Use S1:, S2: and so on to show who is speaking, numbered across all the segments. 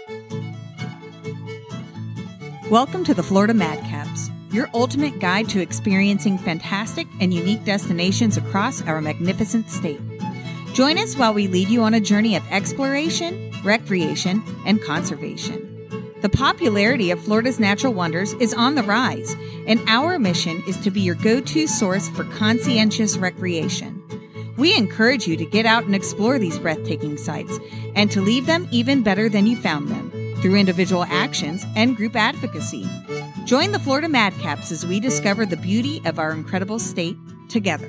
S1: Welcome to the Florida Madcaps, your ultimate guide to experiencing fantastic and unique destinations across our magnificent state. Join us while we lead you on a journey of exploration, recreation, and conservation. The popularity of Florida's natural wonders is on the rise, and our mission is to be your go-to source for conscientious recreation. We encourage you to get out and explore these breathtaking sites, and to leave them even better than you found them, through individual actions and group advocacy. Join the Florida Madcaps as we discover the beauty of our incredible state together.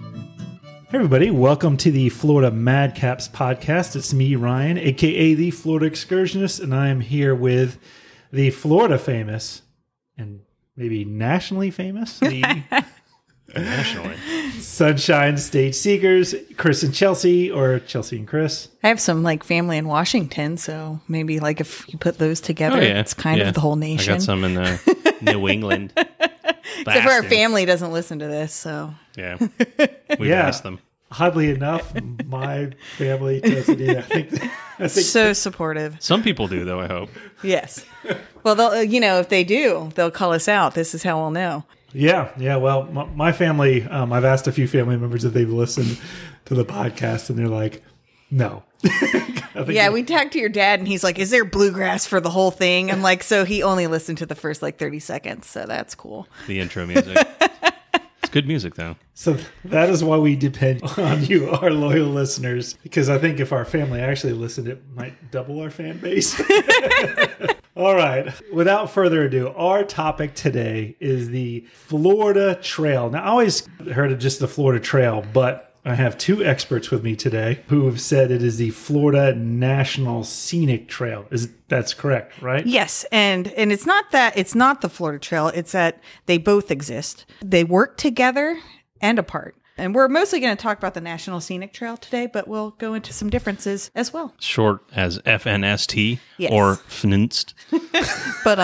S2: Hey everybody, welcome to the Florida Madcaps podcast. It's me, Ryan, aka the Florida Excursionist, and I am here with the Florida famous, and maybe nationally famous, the
S3: Nationally.
S2: Sunshine State Seekers, Chris and Chelsea, or Chelsea and Chris.
S1: I have some family in Washington, so maybe if you put those together, it's kind of the whole nation.
S3: I got some in New England.
S1: Except for our family doesn't listen to this, so.
S3: Yeah. We've asked them.
S2: Oddly enough, my family doesn't either. I think
S1: so supportive.
S3: Some people do, though, I hope.
S1: Yes. Well, they'll, if they do, they'll call us out. This is how we'll know.
S2: Yeah. Well, my family, I've asked a few family members if they've listened to the podcast, and they're like, no.
S1: Yeah, we talked to your dad, and he's like, is there bluegrass for the whole thing? I'm like, so he only listened to the first 30 seconds, so that's cool.
S3: The intro music. It's good music, though.
S2: So that is why we depend on you, our loyal listeners, because I think if our family actually listened, it might double our fan base. All right. Without further ado, our topic today is the Florida Trail. Now, I always heard of just the Florida Trail, but I have two experts with me today who have said it is the Florida National Scenic Trail. That's correct, right?
S1: Yes, and it's not the Florida Trail. It's that they both exist. They work together and apart. And we're mostly going to talk about the National Scenic Trail today, but we'll go into some differences as well.
S3: Short as FNST or FNINST.
S1: But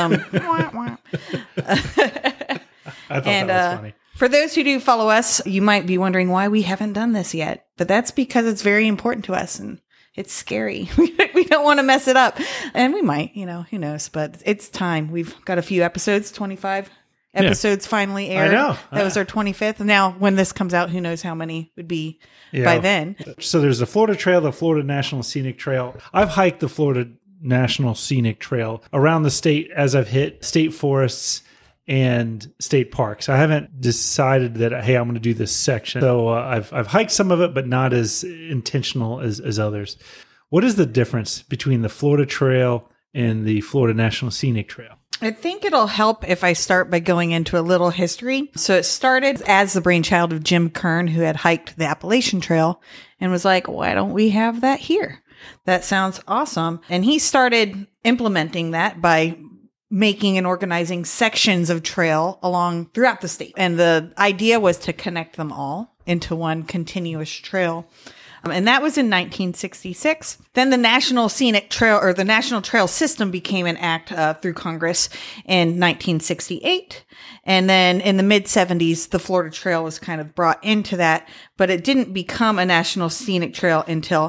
S2: I thought that was funny.
S1: For those who do follow us, you might be wondering why we haven't done this yet. But that's because it's very important to us, and it's scary. We don't want to mess it up. And we might, who knows. But it's time. We've got a few episodes, 25 episodes finally aired.
S2: I know.
S1: That was our 25th. Now, when this comes out, who knows how many would be by then.
S2: So there's the Florida Trail, the Florida National Scenic Trail. I've hiked the Florida National Scenic Trail around the state as I've hit state forests and state parks. I haven't decided that, hey, I'm going to do this section. So I've hiked some of it, but not as intentional as others. What is the difference between the Florida Trail and the Florida National Scenic Trail?
S1: I think it'll help if I start by going into a little history. So it started as the brainchild of Jim Kern, who had hiked the Appalachian Trail and was like, why don't we have that here? That sounds awesome. And he started implementing that by making and organizing sections of trail along throughout the state. And the idea was to connect them all into one continuous trail. And that was in 1966. Then the National Scenic Trail, or the National Trail System, became an act through Congress in 1968. And then in the mid-70s, the Florida Trail was kind of brought into that, but it didn't become a National Scenic Trail until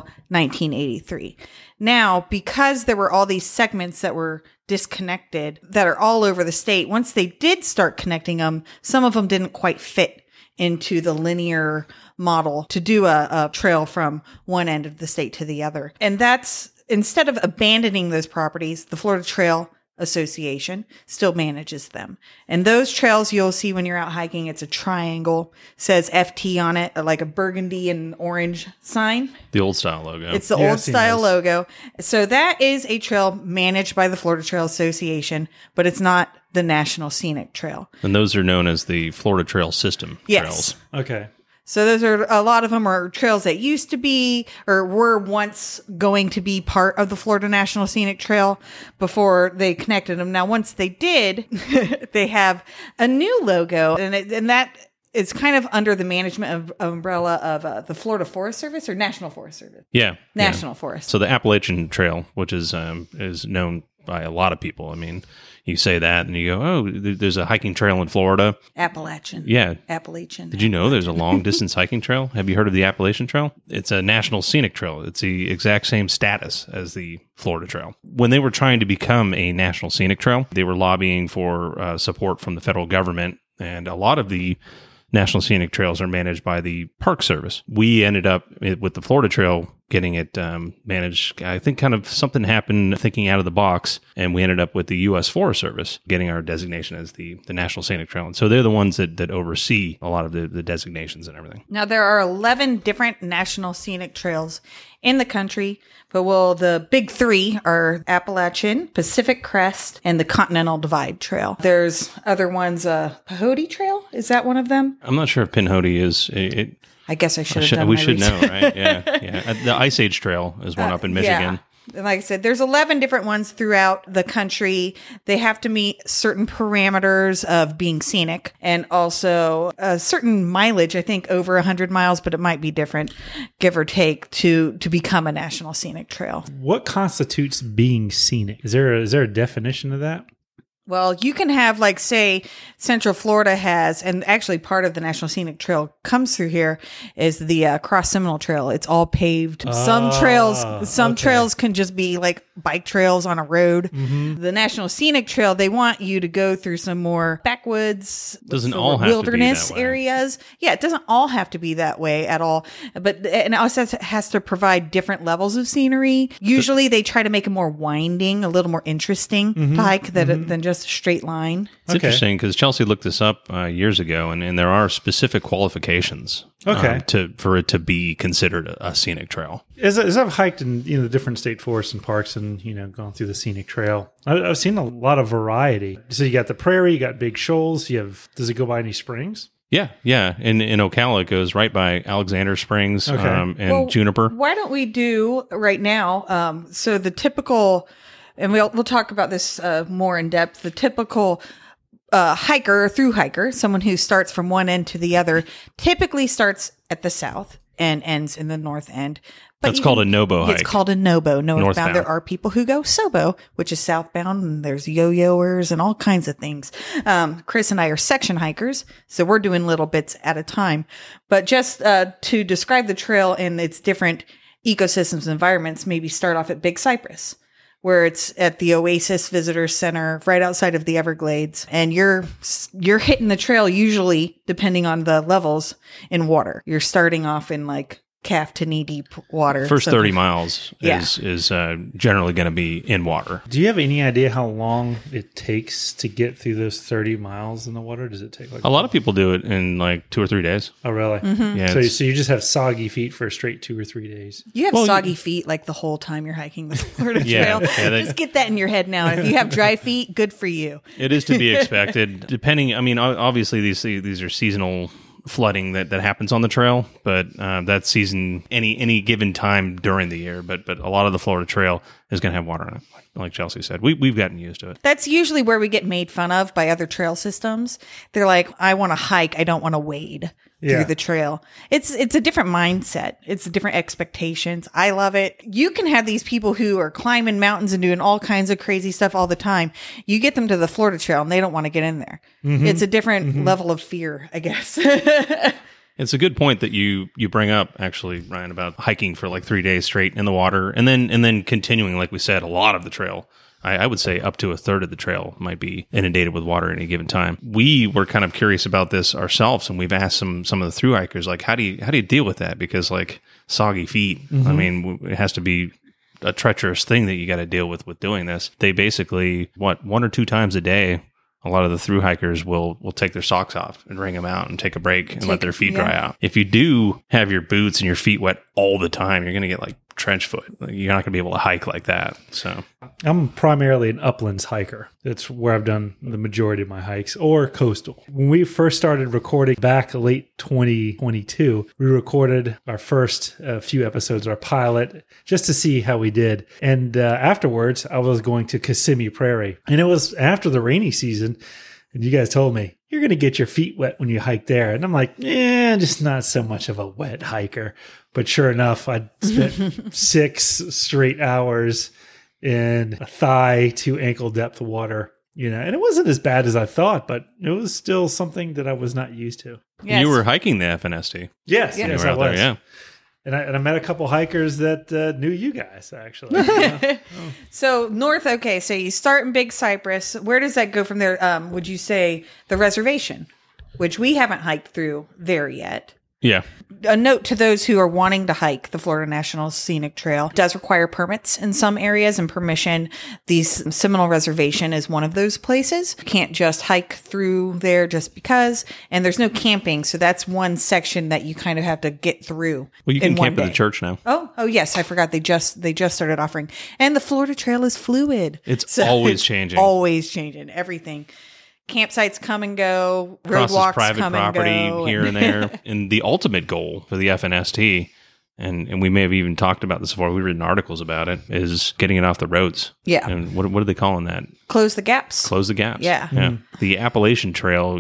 S1: 1983. Now, because there were all these segments that were disconnected that are all over the state, once they did start connecting them, some of them didn't quite fit into the linear model to do a trail from one end of the state to the other. And that's, instead of abandoning those properties, the Florida Trail Association still manages them. And those trails you'll see when you're out hiking, it's a triangle, says FT on it, like a burgundy and orange sign.
S3: The old style logo.
S1: It's the old style logo. So that is a trail managed by the Florida Trail Association, but it's not the National Scenic Trail.
S3: And those are known as the Florida Trail System trails.
S2: Okay.
S1: So those are, a lot of them are trails that used to be or were once going to be part of the Florida National Scenic Trail before they connected them. Now, once they did, they have a new logo, and that is kind of under the management of umbrella of the Florida Forest Service or National Forest Service.
S3: Yeah.
S1: National Forest.
S3: So the Appalachian Trail, which is known by a lot of people. I mean, you say that and you go, oh, there's a hiking trail in Florida.
S1: Appalachian.
S3: Yeah.
S1: Appalachian.
S3: Did you know there's a long distance hiking trail? Have you heard of the Appalachian Trail? It's a national scenic trail. It's the exact same status as the Florida Trail. When they were trying to become a national scenic trail, they were lobbying for support from the federal government. And a lot of the national scenic trails are managed by the Park Service. We ended up with the Florida Trail getting it managed. I think kind of something happened thinking out of the box, and we ended up with the U.S. Forest Service getting our designation as the National Scenic Trail. And so they're the ones that oversee a lot of the designations and everything.
S1: Now, there are 11 different national scenic trails in the country, but the big three are Appalachian, Pacific Crest, and the Continental Divide Trail. There's other ones, Pahody Trail, is that one of them?
S3: I'm not sure if Pinhoti is...
S1: I guess I should have done
S3: we
S1: my
S3: should
S1: research.
S3: know, right? Yeah. The Ice Age Trail is one up in Michigan.
S1: Yeah. And like I said, there's 11 different ones throughout the country. They have to meet certain parameters of being scenic and also a certain mileage, I think over 100 miles, but it might be different, give or take, to become a national scenic trail.
S2: What constitutes being scenic? Is there a definition of that?
S1: Well, you can have, like, say, Central Florida has, and actually part of the National Scenic Trail comes through here, is the Cross Seminole Trail. It's all paved. Some trails can just be like bike trails on a road. Mm-hmm. The National Scenic Trail, they want you to go through some more backwoods,
S3: doesn't all have
S1: wilderness
S3: to be that way.
S1: areas. Yeah, it doesn't all have to be that way at all. But and it also has to provide different levels of scenery. Usually, they try to make it more winding, a little more interesting to hike than just a straight line.
S3: It's interesting because Chelsea looked this up years ago, and there are specific qualifications for it to be considered a scenic trail.
S2: As I've hiked in the different state forests and parks and gone through the scenic trail, I've seen a lot of variety. So you got the prairie, you got big shoals. Does it go by any springs?
S3: Yeah. In Ocala, it goes right by Alexander Springs and Juniper.
S1: Why don't we do right now? So the typical, and we'll talk about this more in depth. The typical through hiker, someone who starts from one end to the other, typically starts at the south and ends in the north end. But
S3: That's called a NOBO hike.
S1: It's called a NOBO, northbound.
S3: Northbound.
S1: There are people who go SOBO, which is southbound, and there's yo-yoers and all kinds of things. Chris and I are section hikers, so we're doing little bits at a time. But just to describe the trail and its different ecosystems and environments, maybe start off at Big Cypress, where it's at the Oasis Visitor Center right outside of the Everglades. And you're hitting the trail usually, depending on the levels, in water. You're starting off in like calf to knee deep water.
S3: First 30 miles is generally going to be in water.
S2: Do you have any idea how long it takes to get through those 30 miles in the water? Does it take
S3: a lot of people do it in like 2 or 3 days.
S2: Oh, really?
S1: Mm-hmm.
S3: Yeah.
S2: So you just have soggy feet for a straight 2 or 3 days.
S1: You have soggy feet like the whole time you're hiking the Florida Trail. Just get that in your head now. If you have dry feet, good for you.
S3: It is to be expected. Depending, I mean, obviously these are seasonal flooding that happens on the trail, but that's season any given time during the year. But a lot of the Florida Trail is going to have water in it, like Chelsea said. We've gotten used to it.
S1: That's usually where we get made fun of by other trail systems. They're like, I want to hike, I don't want to wade through the trail. It's a different mindset. It's different expectations. I love it. You can have these people who are climbing mountains and doing all kinds of crazy stuff all the time. You get them to the Florida Trail and they don't want to get in there. Mm-hmm. It's a different level of fear, I guess.
S3: It's a good point that you bring up, actually, Ryan, about hiking for like 3 days straight in the water and then continuing, like we said, a lot of the trail. I would say up to a third of the trail might be inundated with water at any given time. We were kind of curious about this ourselves, and we've asked some of the thru hikers, like, how do you deal with that? Because like soggy feet, I mean, it has to be a treacherous thing that you got to deal with doing this. They basically 1 or 2 times a day, a lot of the thru hikers will take their socks off and wring them out and take a break and let their feet dry out. If you do have your boots and your feet wet all the time, you're going to get like trench foot. You're not going to be able to hike like that. So
S2: I'm primarily an uplands hiker. That's where I've done the majority of my hikes, or coastal. When we first started recording back late 2022, we recorded our first few episodes, our pilot, just to see how we did. And afterwards, I was going to Kissimmee Prairie. And it was after the rainy season. And you guys told me, you're going to get your feet wet when you hike there. And I'm like, just not so much of a wet hiker. But sure enough, I spent 6 straight hours in a thigh to ankle depth water. And it wasn't as bad as I thought, but it was still something that I was not used to.
S1: Yes.
S3: You were hiking the FNST.
S2: Yes,
S3: You
S2: yes,
S3: were
S2: I
S3: out
S2: was.
S3: there, yeah.
S2: And I met a couple hikers that knew you guys, actually.
S1: So north, okay, so you start in Big Cypress. Where does that go from there? Would you say the reservation, which we haven't hiked through there yet?
S3: Yeah.
S1: A note to those who are wanting to hike the Florida National Scenic Trail. It does require permits in some areas and permission. The Seminole Reservation is one of those places. You can't just hike through there just because. And there's no camping. So that's one section that you kind of have to get through.
S3: Well, you can
S1: in one
S3: camp at the
S1: day.
S3: church now.
S1: Oh yes, I forgot. They just started offering. And the Florida Trail is fluid.
S3: It's always changing.
S1: Always changing. Everything. Campsites come and go.
S3: Crosses
S1: Roadwalks
S3: private
S1: come
S3: property
S1: and go.
S3: here and there. And the ultimate goal for the FNST, and we may have even talked about this before, we've written articles about it, is getting it off the roads.
S1: Yeah.
S3: And what are they calling that?
S1: Close the gaps.
S3: Close the gaps.
S1: Yeah.
S3: The Appalachian Trail,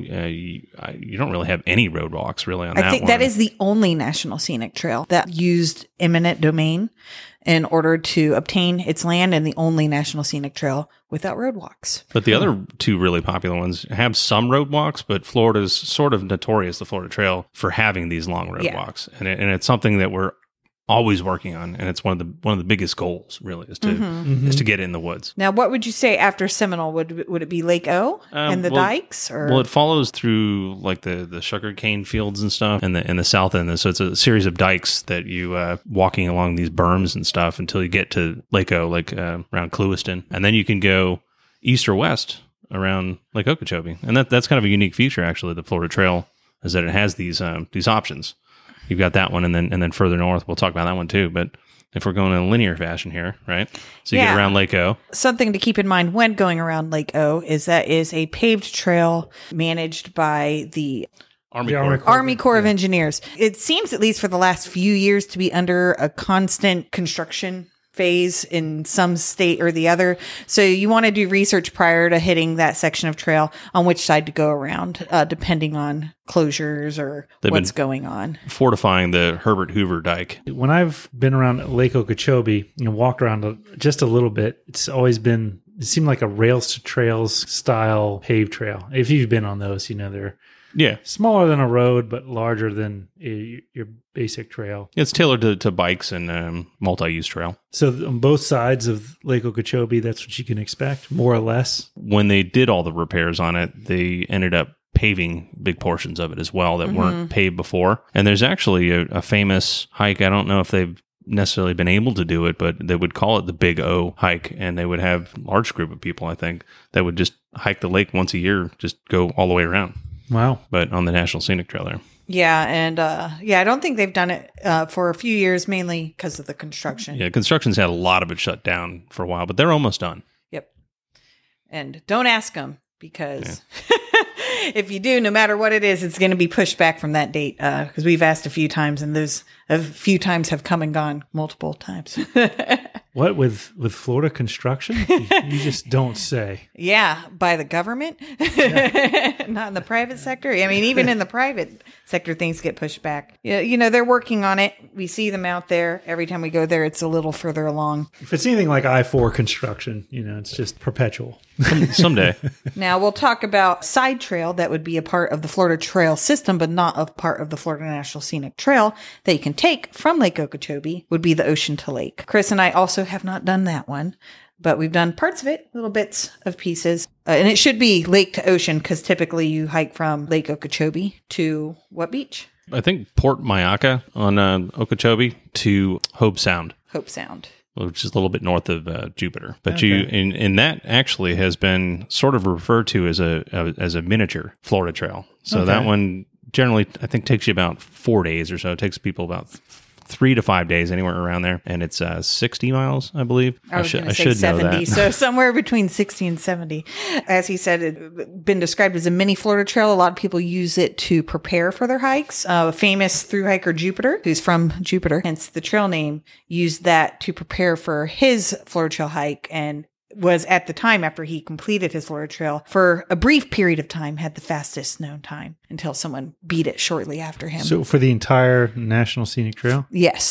S3: you don't really have any roadwalks really on that
S1: I think
S3: one.
S1: that is the only National Scenic Trail that used eminent domain in order to obtain its land, and the only National Scenic Trail without roadwalks.
S3: But the other two really popular ones have some roadwalks, but Florida's sort of notorious, the Florida Trail, for having these long roadwalks. And it's something that we're always working on, and it's one of the biggest goals really is to get in the woods.
S1: Now, what would you say after Seminole? Would it be Lake O and the dikes? Or?
S3: Well, it follows through like the sugarcane fields and stuff in the south end. So it's a series of dikes that you walking along these berms and stuff until you get to Lake O, around Clewiston, and then you can go east or west around Lake Okeechobee. And that's kind of a unique feature actually. The Florida Trail is that it has these options. You've got that one, and then further north, we'll talk about that one too. But if we're going in a linear fashion here, right? So you get around Lake O.
S1: Something to keep in mind when going around Lake O is a paved trail managed by the Army Corps of Engineers. It seems, at least for the last few years, to be under a constant construction phase in some state or the other. So you want to do research prior to hitting that section of trail on which side to go around, depending on closures or what's going on.
S3: Fortifying the Herbert Hoover Dike.
S2: When I've been around Lake Okeechobee, walked around just a little bit, it's always been, it seemed like a rails to trails style paved trail. If you've been on those, they're smaller than a road, but larger than your basic trail.
S3: It's tailored to bikes and multi-use trail.
S2: So on both sides of Lake Okeechobee, that's what you can expect, more or less.
S3: When they did all the repairs on it, they ended up paving big portions of it as well that weren't paved before. And there's actually a famous hike. I don't know if they've necessarily been able to do it, but they would call it the Big O hike, and they would have a large group of people, I think, that would just hike the lake once a year, just go all the way around.
S2: Wow.
S3: But on the National Scenic Trail there.
S1: Yeah, and I don't think they've done it for a few years, mainly because of the construction.
S3: Yeah, construction's had a lot of it shut down for a while, but they're almost done.
S1: Yep. And don't ask them, because if you do, no matter what it is, it's going to be pushed back from that date, because we've asked a few times, and those a few times have come and gone multiple times.
S2: What, with Florida construction? You just don't say.
S1: Yeah, by the government, not in the private sector. I mean, even in the private sector, things get pushed back. Yeah, they're working on it. We see them out there. Every time we go there, it's a little further along.
S2: If it's anything like I-4 construction, it's just perpetual.
S3: Someday.
S1: Now, we'll talk about side trail that would be a part of the Florida Trail system, but not a part of the Florida National Scenic Trail that you can take from Lake Okeechobee, would be the Ocean to Lake. Chris and I also have not done that one, but we've done parts of it, little bits of pieces. And it should be lake to ocean, because typically you hike from Lake Okeechobee to what beach?
S3: I think Port Mayaca on Okeechobee to Hope Sound.
S1: Hope Sound.
S3: Which is a little bit north of Jupiter. But okay. And that actually has been sort of referred to as a miniature Florida Trail. So that one generally, I think, takes you about 4 days or so. It takes people about 3 to 5 days, anywhere around there. And it's 60 miles, I believe.
S1: I should say 70,
S3: know that.
S1: So somewhere between 60 and 70. As he said, it's been described as a mini Florida Trail. A lot of people use it to prepare for their hikes. Famous thru hiker Jupiter, who's from Jupiter, hence the trail name, used that to prepare for his Florida Trail hike, and was, at the time after he completed his Florida Trail, for a brief period of time, had the fastest known time until someone beat it shortly after him.
S2: So for the entire National Scenic Trail?
S1: Yes.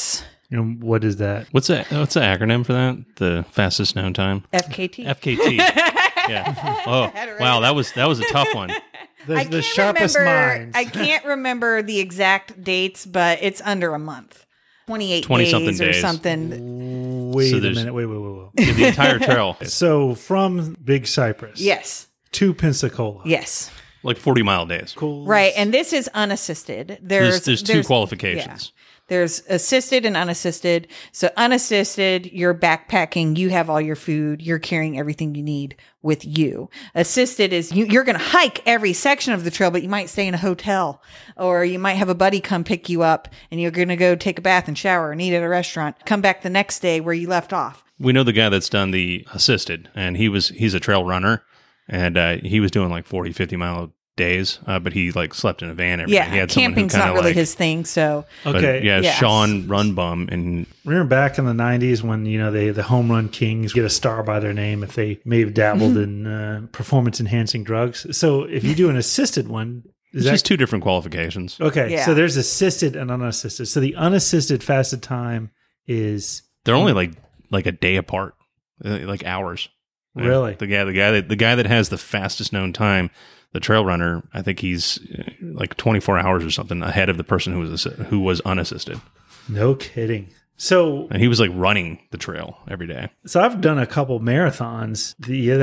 S2: And what is that?
S3: What's the acronym for that? The fastest known time?
S1: FKT.
S3: FKT. Yeah. Oh, wow. That was a tough one.
S2: The sharpest minds.
S1: I can't remember the exact dates, but it's under a month. 28 days or something.
S2: Wait
S3: So
S2: a
S3: there's-
S2: minute. Wait.
S3: Yeah, the entire trail.
S2: So from Big Cypress
S1: Yes.
S2: to Pensacola.
S1: Yes.
S3: Like 40-mile days.
S2: Cool.
S1: Right. And this is unassisted.
S3: There's two qualifications.
S1: Yeah. There's assisted and unassisted. So unassisted, you're backpacking, you have all your food, you're carrying everything you need with you. Assisted is you're going to hike every section of the trail, but you might stay in a hotel, or you might have a buddy come pick you up and you're going to go take a bath and shower and eat at a restaurant. Come back the next day where you left off.
S3: We know the guy that's done the assisted, and he's a trail runner, and he was doing like 40, 50-mile days, but he like slept in a van every day. He
S1: Yeah.
S3: had someone who
S1: Camping's
S3: kinda
S1: not really
S3: like,
S1: his thing. So
S3: but
S2: Okay.
S3: yeah,
S1: Yeah.
S3: Sean Run Bum, and
S2: Remember back in the 90s when, the home run kings get a star by their name if they may have dabbled in performance enhancing drugs. So if you do an assisted one,
S3: it's just two different qualifications.
S2: okay.
S1: Yeah.
S2: So there's assisted and unassisted. So the unassisted fasted time is
S3: They're only like a day apart, like hours.
S2: Really?
S3: The guy that has the fastest known time, the trail runner, I think he's like 24 hours or something ahead of the person who was unassisted,
S2: no kidding. So
S3: and he was like running the trail every day.
S2: I've done a couple marathons.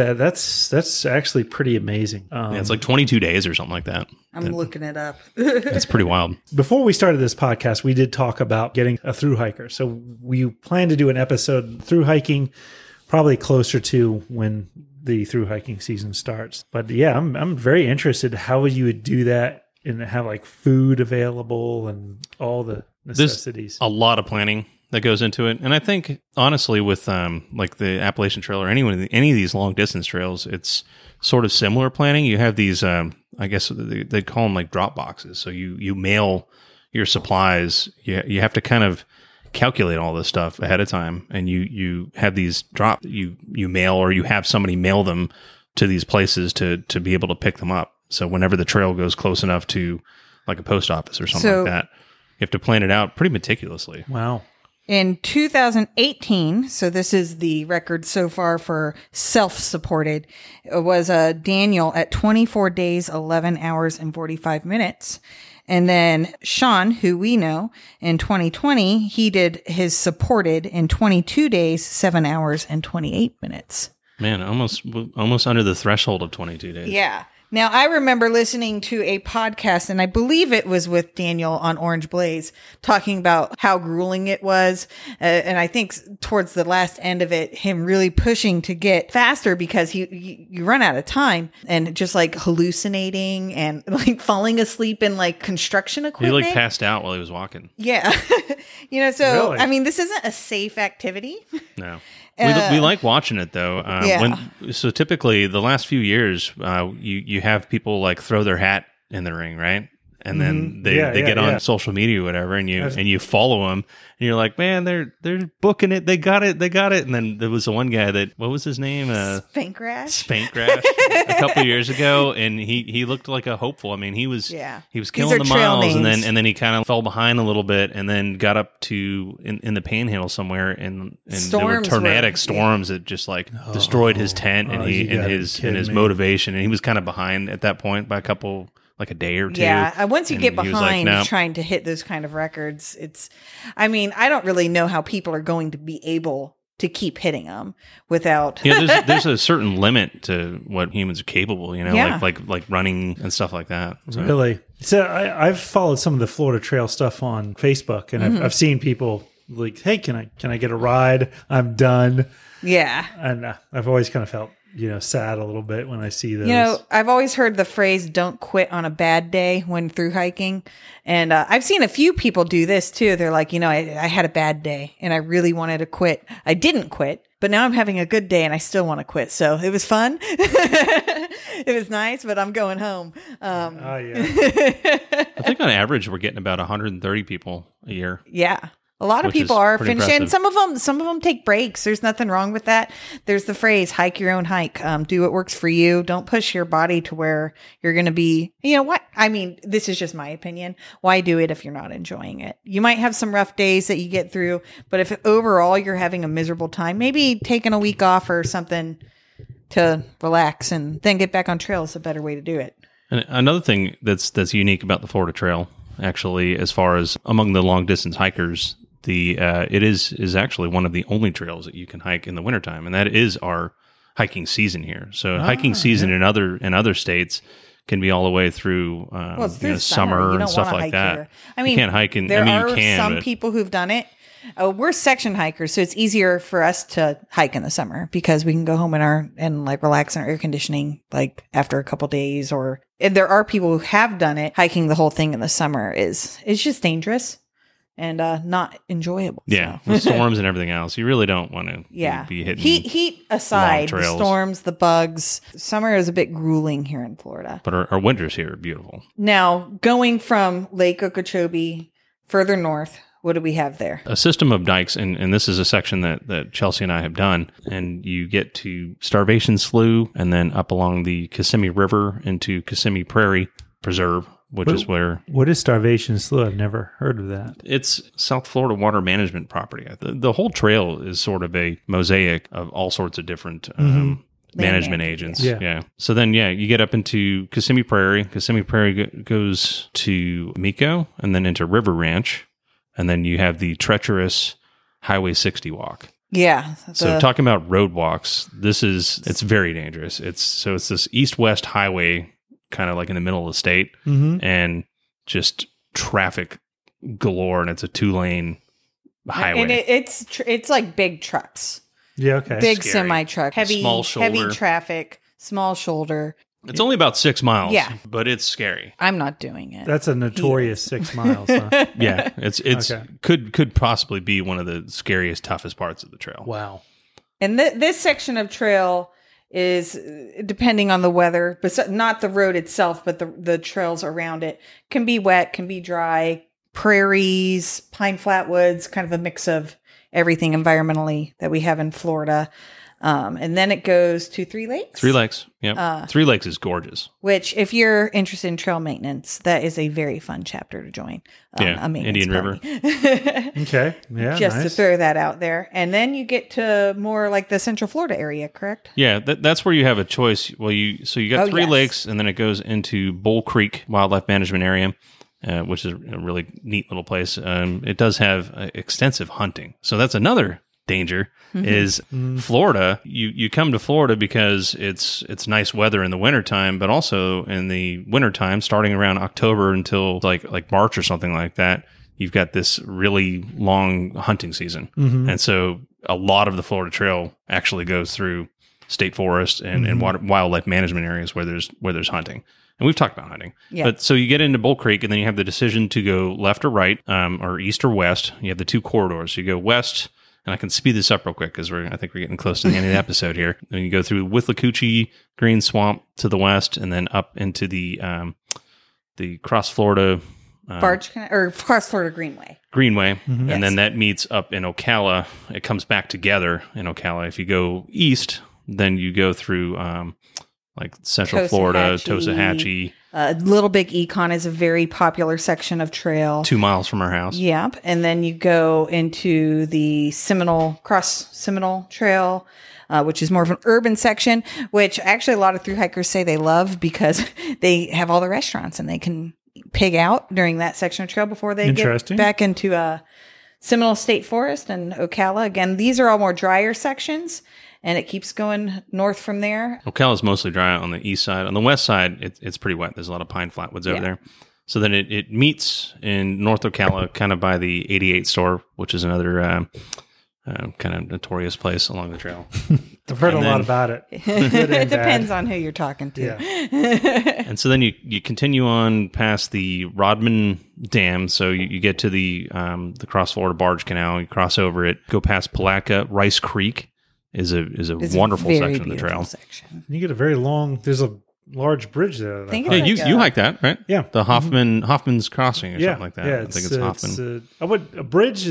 S2: That's actually pretty amazing.
S3: Yeah, it's like 22 days or something like that.
S1: I'm looking it up.
S3: It's pretty wild.
S2: Before we started this podcast, we did talk about getting a through hiker. So we plan to do an episode through hiking, probably closer to when the through hiking season starts. But yeah, I'm very interested how you would do that and have like food available and all the necessities.
S3: A lot of planning that goes into it, and I think honestly, with like the Appalachian Trail or any of these long distance trails, it's sort of similar planning. You have these, I guess they call them like drop boxes. So you mail your supplies. You have to kind of calculate all this stuff ahead of time, and you have these you mail, or you have somebody mail them to these places to be able to pick them up. So whenever the trail goes close enough to like a post office or something like that, you have to plan it out pretty meticulously.
S2: Wow.
S1: In 2018, so this is the record so far for self-supported, it was Daniel at 24 days, 11 hours, and 45 minutes. And then Sean, who we know, in 2020, he did his supported in 22 days, 7 hours, and 28 minutes.
S3: Man, almost under the threshold of 22 days.
S1: Yeah. Now, I remember listening to a podcast, and I believe it was with Daniel on Orange Blaze, talking about how grueling it was. And I think towards the last end of it, him really pushing to get faster because you run out of time, and just like hallucinating and like falling asleep in like construction
S3: He
S1: equipment.
S3: like passed out while he was walking.
S1: Yeah. So,
S2: Really?
S1: I mean, this isn't a safe activity.
S3: No. We like watching it though.
S1: Yeah.
S3: So typically the last few years, you have people like throw their hat in the ring, right? And then they get on social media or whatever, and you follow them, and you're like, man, they're booking it. They got it. And then there was the one guy that, what was his name?
S1: Spank Rash.
S3: Spank Rash a couple of years ago, and he looked like a hopeful. I mean, he was killing the
S1: trail
S3: miles, and
S1: names.
S3: then he kind of fell behind a little bit, and then got up to in the Panhandle somewhere, and there were
S1: Storms
S3: tornadic
S1: were-
S3: storms that just like destroyed his tent and
S2: you gotta be
S3: his
S2: kidding me.
S3: motivation, and he was kind of behind at that point by a day or two.
S1: Yeah, once you
S3: And
S1: get
S3: he was like,
S1: behind
S3: "Nope."
S1: trying to hit those kind of records, I don't really know how people are going to be able to keep hitting them without.
S3: Yeah, there's a certain limit to what humans are capable,
S1: Yeah.
S3: like running and stuff like that. So,
S2: Really? So I've followed some of the Florida Trail stuff on Facebook, and I've seen people like, hey, can I get a ride? I'm done.
S1: Yeah.
S2: And I've always kind of felt, sad a little bit when I see those.
S1: I've always heard the phrase "don't quit on a bad day" when through hiking. And I've seen a few people do this too. They're like, I had a bad day and I really wanted to quit. I didn't quit, but now I'm having a good day and I still want to quit. So it was fun. It was nice, but I'm going home.
S2: Yeah.
S3: I think on average we're getting about 130 people a year.
S1: Yeah. A lot of
S3: which is
S1: people are
S3: pretty
S1: finishing.
S3: impressive.
S1: Some of them take breaks. There's nothing wrong with that. There's the phrase, hike your own hike. Do what works for you. Don't push your body to where you're going to be, you know what? I mean, this is just my opinion. Why do it if you're not enjoying it? You might have some rough days that you get through, but if overall you're having a miserable time, maybe taking a week off or something to relax and then get back on trail is a better way to do it.
S3: And another thing that's unique about the Florida Trail, actually, as far as among the long distance hikers, it is actually one of the only trails that you can hike in the wintertime, and that is our hiking season here. So hiking season in other states can be all the way through,
S1: It's through
S3: summer and stuff like that.
S1: Here. I mean,
S3: you can't hike in.
S1: There
S3: you
S1: are
S3: can,
S1: some
S3: but
S1: people who've done it. We're section hikers, so it's easier for us to hike in the summer because we can go home and like relax in our air conditioning like after a couple days. And there are people who have done it. Hiking the whole thing in the summer is just dangerous and not enjoyable.
S3: Yeah,
S1: so.
S3: with storms and everything else, you really don't want to be hitting
S1: Heat aside,
S3: long
S1: the
S3: trails.
S1: storms, the bugs, summer is a bit grueling here in Florida.
S3: But our winters here are beautiful.
S1: Now, going from Lake Okeechobee further north, what do we have there?
S3: A system of dikes, and this is a section that Chelsea and I have done, and you get to Starvation Slough and then up along the Kissimmee River into Kissimmee Prairie Preserve, which is where...
S2: What is Starvation Slough? I've never heard of that.
S3: It's South Florida Water Management property. The whole trail is sort of a mosaic of all sorts of different management agents. Yeah. So then, you get up into Kissimmee Prairie. Kissimmee Prairie goes to Miko and then into River Ranch. And then you have the treacherous Highway 60 walk.
S1: Yeah.
S3: So talking about road walks, it's very dangerous. It's this east-west highway kind of like in the middle of the state and just traffic galore. And it's a 2-lane highway.
S1: And it's like big trucks.
S2: Yeah. Okay.
S1: Big
S3: Scary.
S1: semi-truck. Heavy traffic, small shoulder.
S3: It's only about 6 miles.
S1: Yeah.
S3: But it's scary.
S1: I'm not doing it.
S2: That's a notorious 6 miles. Huh?
S3: Yeah. It's
S2: Okay.
S3: could possibly be one of the scariest, toughest parts of the trail.
S2: Wow.
S1: And this section of trail is, depending on the weather, but not the road itself, but the trails around it, can be wet, can be dry, prairies, pine flatwoods, kind of a mix of everything environmentally that we have in Florida. And then it goes to Three Lakes.
S3: 3 Lakes. Yeah. 3 Lakes is gorgeous.
S1: Which, if you're interested in trail maintenance, that is a very fun chapter to join.
S3: Yeah,
S1: a maintenance
S3: Indian River.
S2: Okay. Yeah.
S1: Just
S2: nice.
S1: to throw that out there. And then you get to more like the Central Florida area, correct?
S3: Yeah, that's where you have a choice. Well, you got 3
S1: yes.
S3: lakes, and then it goes into Bull Creek Wildlife Management Area, which is a really neat little place. It does have extensive hunting, so that's another danger. Is Florida. You come to Florida because it's nice weather in the wintertime, but also in the wintertime, starting around October until like March or something like that, you've got this really long hunting season. And so a lot of the Florida Trail actually goes through state forest and wildlife management areas where there's hunting. And we've talked about hunting.
S1: Yeah.
S3: But so you get into Bull Creek, and then you have the decision to go left or right, or east or west. You have the 2 corridors. You go west. And I can speed this up real quick because I think we're getting close to the end of the episode here. And you go through Withlacoochee Green Swamp to the west, and then up into the Cross Florida
S1: Cross Florida
S3: Greenway, and
S1: Yes.
S3: then that meets up in Ocala. It comes back together in Ocala. If you go east, then you go through like Central Florida, Tosahatchee.
S1: Little Big Econ is a very popular section of trail.
S3: 2 miles from our house.
S1: Yep. And then you go into the Seminole Trail, which is more of an urban section, which actually a lot of thru hikers say they love because they have all the restaurants and they can pig out during that section of trail before they get back into Seminole State Forest and Ocala. Again, these are all more drier sections. And it keeps going north from there.
S3: Ocala is mostly dry on the east side. On the west side, it's pretty wet. There's a lot of pine flatwoods over there. So then it meets in North Ocala, kind of by the 88 store, which is another kind of notorious place along the trail.
S2: I've heard a lot about it.
S1: It depends on who you're talking to.
S2: Yeah.
S3: And so then you continue on past the Rodman Dam. So you get to the Cross Florida Barge Canal. You cross over it, go past Palatka. Rice Creek is a wonderful section of the trail.
S2: You get a very long. There's a large bridge there.
S3: You hike that, right?
S2: Yeah,
S3: the Hoffman's Crossing or something like that.
S2: Yeah,
S3: I think it's Hoffman.
S2: a bridge is.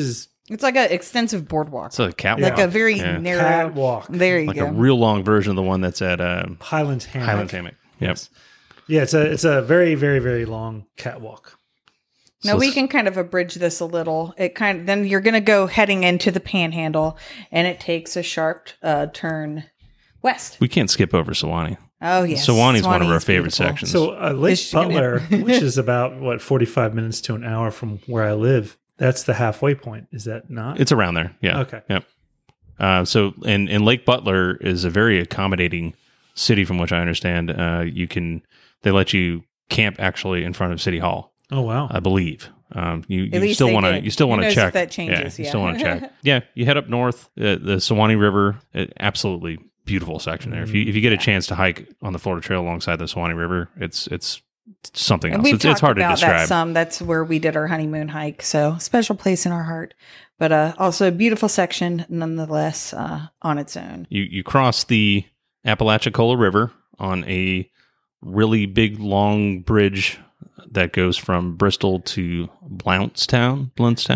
S1: It's like an extensive boardwalk.
S3: It's a catwalk.
S1: Like a very
S3: Yeah.
S1: narrow
S2: Catwalk.
S1: There you
S3: Like
S1: go.
S3: a real long version of the one that's at
S2: Highlands Hammock.
S3: Highlands Hammock. Yep.
S2: Yes. Yeah, it's a very, very, very long catwalk.
S1: Now we can kind of abridge this a little. Then you're going to go heading into the Panhandle, and it takes a sharp turn west.
S3: We can't skip over Sewanee.
S1: Oh yes,
S3: Sewanee's one of our
S1: Sewanee's
S3: favorite
S1: beautiful.
S3: sections.
S2: So Lake
S1: Michigan.
S2: Butler, which is about 45 minutes to an hour from where I live, that's the halfway point. Is that not?
S3: It's around there. Yeah.
S2: Okay.
S3: Yep. So and Lake Butler is a very accommodating city, from which I understand. They let you camp actually in front of City Hall.
S2: Oh wow.
S3: I believe. You
S1: least
S3: still
S1: they
S3: want to
S1: did.
S3: you still
S1: Who
S3: want to
S1: knows
S3: check
S1: if that changes,
S3: You
S1: yeah.
S3: still want to check. Yeah, you head up north. The Sewanee River, absolutely beautiful section there. If you get a chance to hike on the Florida Trail alongside the Sewanee River, it's something
S1: And
S3: else.
S1: we've
S3: It's
S1: talked
S3: hard to
S1: about
S3: describe.
S1: that some. That's where we did our honeymoon hike. So special place in our heart, but also a beautiful section nonetheless on its own.
S3: You cross the Apalachicola River on a really big long bridge that goes from Bristol to Blountstown.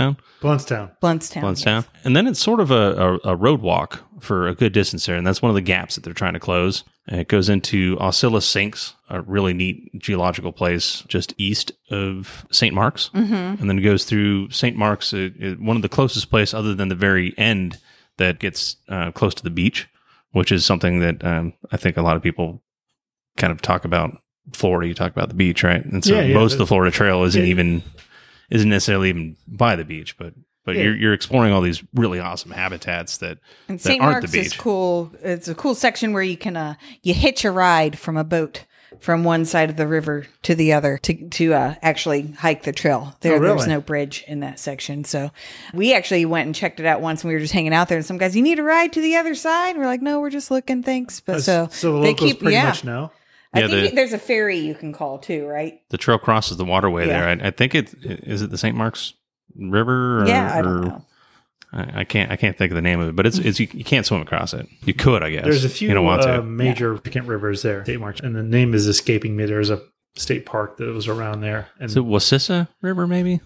S1: Bluntstown.
S3: And then it's sort of a road walk for a good distance there. And that's one of the gaps that they're trying to close. And it goes into Oscilla Sinks, a really neat geological place just east of St. Mark's. Mm-hmm. And then it goes through St. Mark's, one of the closest place other than the very end that gets close to the beach, which is something that I think a lot of people kind of talk about. Florida, you talk about the beach, right? And so most of the Florida Trail isn't necessarily even by the beach, but you're exploring all these really awesome habitats that
S1: And
S3: that
S1: St.
S3: aren't
S1: Mark's
S3: the beach.
S1: is cool. It's a cool section where you can you hitch a ride from a boat from one side of the river to the other to actually hike the trail. There's
S2: really?
S1: no bridge in that section. So we actually went and checked it out once and we were just hanging out there and some guys, you need a ride to the other side? And we're like, no, we're just looking, thanks. But
S2: So the locals pretty much know.
S1: I think there's a ferry you can call too, right?
S3: The trail crosses the waterway there. I think is it the St. Mark's River? Or,
S1: I don't know.
S3: I can't think of the name of it, but it's you can't swim across it. You could, I guess.
S2: There's a few
S3: you don't want to.
S2: major rivers there, St. Mark's, and the name is escaping me. There's a state park that was around there. And
S3: Is it Wassissa River, maybe?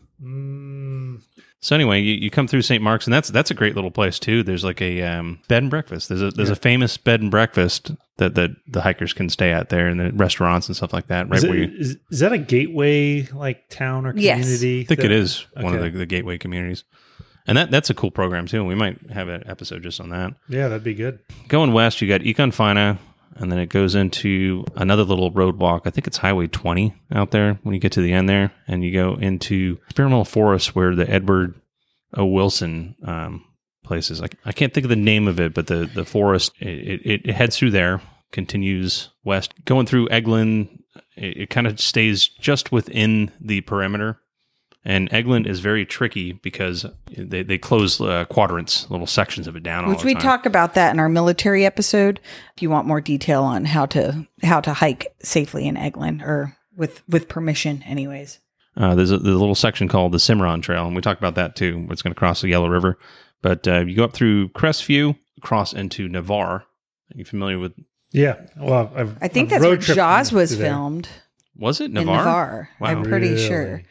S3: So anyway, you come through St. Mark's, and that's a great little place too. There's like a bed and breakfast. There's a famous bed and breakfast that the hikers can stay at there, and the restaurants and stuff like that. Right?
S2: is that a gateway like town or community?
S3: I think it is one
S2: Okay.
S3: of the gateway communities, and that's a cool program too. And we might have an episode just on that.
S2: Yeah, that'd be good.
S3: Going west, you got Econ Fina, and then it goes into another little road walk. I think it's Highway 20 out there when you get to the end there, and you go into experimental forest where the Edward O. Wilson places. I can't think of the name of it, but the forest, it heads through there, continues west, going through Eglin. It kind of stays just within the perimeter. And Eglin is very tricky because they close quadrants, little sections of it down all
S1: Which
S3: the
S1: we
S3: time.
S1: talk about that in our military episode. If you want more detail on how to hike safely in Eglin or with permission, anyways.
S3: There's a little section called the Cimarron Trail, and we talked about that too, where it's going to cross the Yellow River. But you go up through Crestview, cross into Navarre. Are you familiar with?
S2: Yeah. Well,
S1: I think
S2: I've
S1: that's where
S2: road tripped
S1: Jaws was
S2: through there.
S1: filmed
S3: Was it
S1: in
S3: Navarre?
S1: Navarre.
S3: Wow.
S1: I'm pretty
S2: Really?
S1: sure.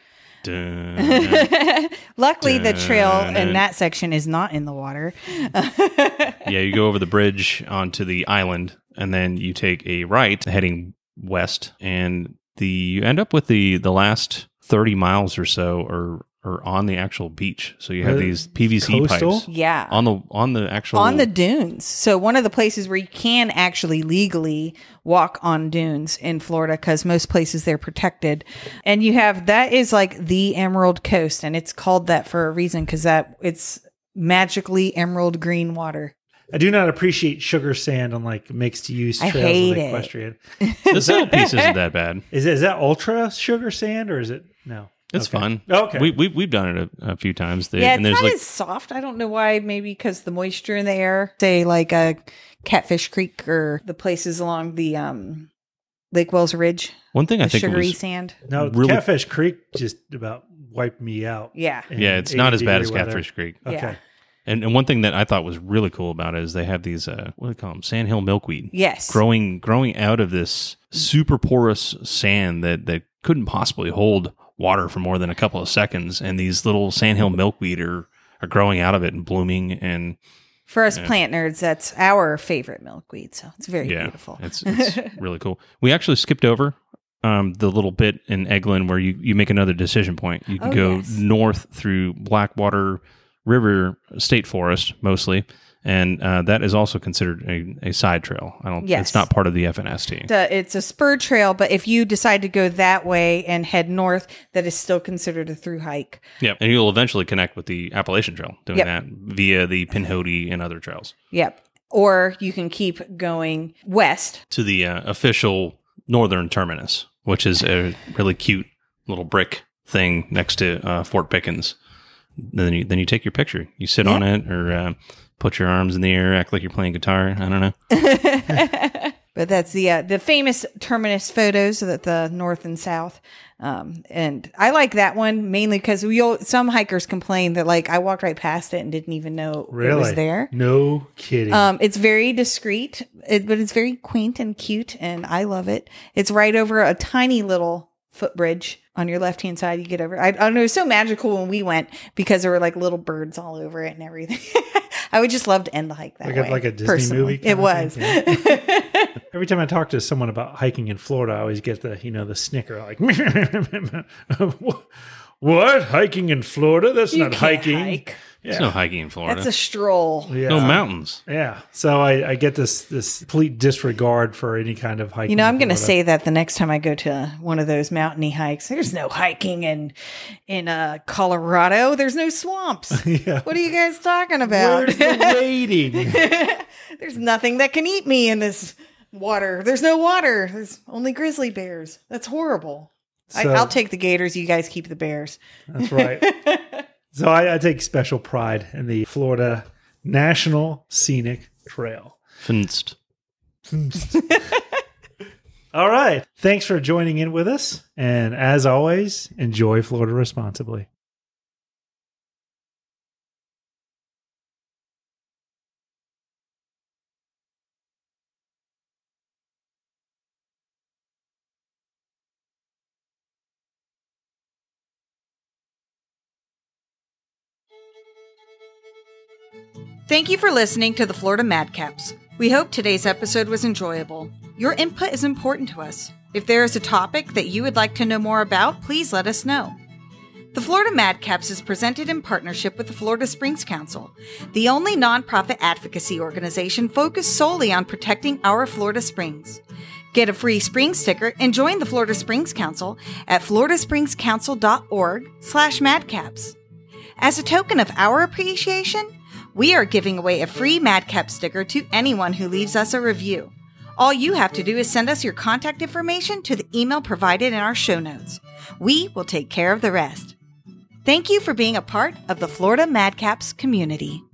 S3: Dun.
S1: Luckily, the trail in that section is not in the water.
S3: Yeah, you go over the bridge onto the island, and then you take a right heading west, and you end up with the last 30 miles or so are on the actual beach. So you have these PVC
S2: Coastal?
S3: pipes
S1: Yeah.
S3: on the actual
S1: On the dunes. So one of the places where you can actually legally walk on dunes in Florida, because most places they're protected. And that is like the Emerald Coast, and it's called that for a reason, because it's magically emerald green water.
S2: I do not appreciate sugar sand on like mixed use
S1: I
S2: trails
S1: hate
S2: in
S1: it.
S2: equestrian.
S3: This little piece isn't that bad.
S2: Is that ultra sugar sand or is it no?
S3: It's
S2: Okay.
S3: fun.
S2: Okay.
S3: We've done it a few times.
S1: Yeah,
S3: and
S1: it's
S3: there's
S1: not as soft. I don't know why. Maybe because the moisture in the air. Say like a Catfish Creek or the places along the Lake Wells Ridge.
S3: one thing I
S1: The
S3: think
S1: sugary
S3: was
S1: sand.
S2: No,
S3: really-
S2: Catfish Creek just about wiped me out.
S1: Yeah.
S2: in
S3: yeah, it's not as bad as
S2: 80-degree weather.
S3: Catfish Creek.
S2: Okay.
S1: Yeah.
S3: And one thing that I thought was really cool about it is they have these what do they call them? Sandhill milkweed.
S1: Yes.
S3: Growing out of this super porous sand that couldn't possibly hold water for more than a couple of seconds, and these little sandhill milkweed are are growing out of it and blooming. And
S1: For us plant nerds, that's our favorite milkweed. So it's very beautiful.
S3: It's really cool. We actually skipped over the little bit in Eglin where you make another decision point. You can go north through Blackwater River State Forest mostly, and that is also considered a side trail. It's not part of the FNST.
S1: It's a spur trail, but if you decide to go that way and head north, that is still considered a through hike.
S3: Yeah, and you'll eventually connect with the Appalachian Trail doing that via the Pinhoti and other trails.
S1: Yep. Or you can keep going west
S3: to the official northern terminus, which is a really cute little brick thing next to Fort Pickens. Then you take your picture. You sit on it or put your arms in the air, act like you're playing guitar. I don't know.
S1: But that's the famous terminus photos at the north and south. And I like that one mainly because some hikers complain that like I walked right past it and didn't even know it was there.
S2: No kidding.
S1: It's very discreet, but it's very quaint and cute, and I love it. It's right over a tiny little footbridge on your left hand side. You get over. I don't know. It was so magical when we went because there were like little birds all over it and everything. I would just love to end the hike that way.
S2: Like a Disney
S1: personally.
S2: movie.
S1: It was.
S2: Every time I talk to someone about hiking in Florida, I always get the snicker like, what? Hiking in Florida? That's not hiking.
S1: Hike.
S2: Yeah.
S3: There's no hiking in Florida.
S1: That's a stroll.
S2: Yeah.
S3: No mountains.
S2: Yeah. So I get this complete disregard for any kind of hiking.
S1: I'm going to say that the next time I go to one of those mountainy hikes. There's no hiking in Colorado. There's no swamps.
S2: Yeah.
S1: What are you guys talking about?
S2: Where's the wading?
S1: There's nothing that can eat me in this water. There's no water. There's only grizzly bears. That's horrible.
S2: So,
S1: I'll take the gators. You guys keep the bears.
S2: That's right. So I take special pride in the Florida National Scenic Trail.
S3: Finst.
S2: All right. Thanks for joining in with us. And as always, enjoy Florida responsibly.
S1: Thank you for listening to the Florida Madcaps. We hope today's episode was enjoyable. Your input is important to us. If there is a topic that you would like to know more about, please let us know. The Florida Madcaps is presented in partnership with the Florida Springs Council, the only nonprofit advocacy organization focused solely on protecting our Florida springs. Get a free spring sticker and join the Florida Springs Council at floridaspringscouncil.org/madcaps. As a token of our appreciation, we are giving away a free Madcap sticker to anyone who leaves us a review. All you have to do is send us your contact information to the email provided in our show notes. We will take care of the rest. Thank you for being a part of the Florida Madcaps community.